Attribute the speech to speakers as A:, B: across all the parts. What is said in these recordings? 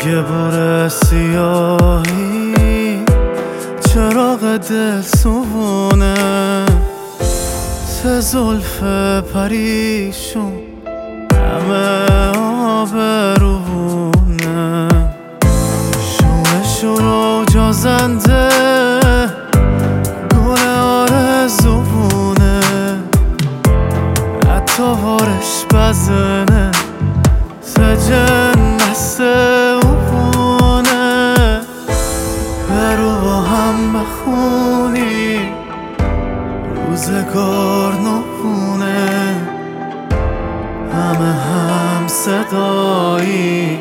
A: اگه بره سیاهی چراغ دل سوونه سه زلف پریشون همه آبروونه شروع جازنده گل آرزوونه حتی بارش بزنه سجن نسته اونه برو با هم بخونی روزگار نبونه همه هم صدایی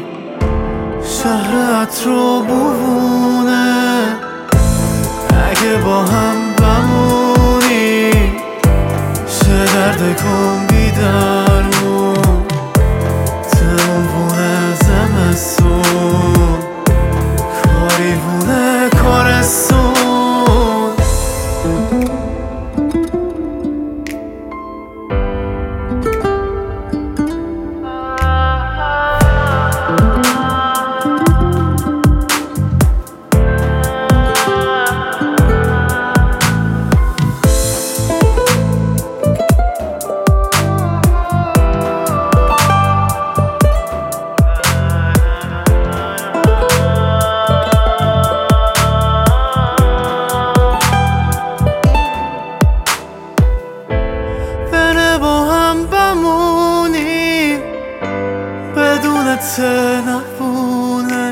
A: شهرت رو بوونه اگه با هم بمونی چه درد کن بیدرمون تمونه زمستون کاریونه کارستون نبونه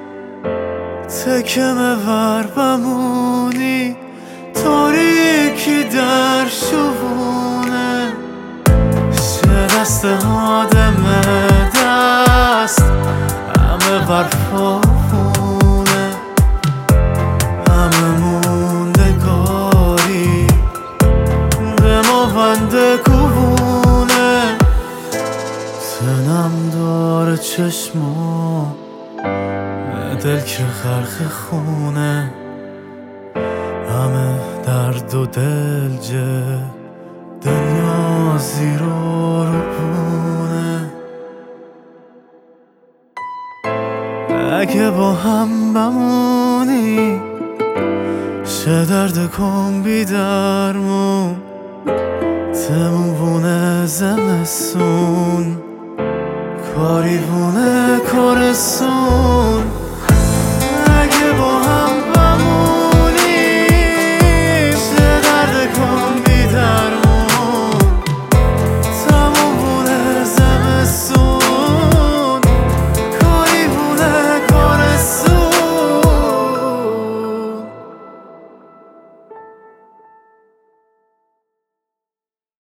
A: تکه مور بمونی تاریکی در شبونه چه دست آدم دست همه برفافونه همه موندگاری به ما بنده کوبونه تنم داره چشما دل که غرق خونه همه درد و دلجه دنیا زیر و روبونه اگه با هم بمونی چه درد کن بیدرمون تمونه زمستون کاریونه کارستون اگه با هم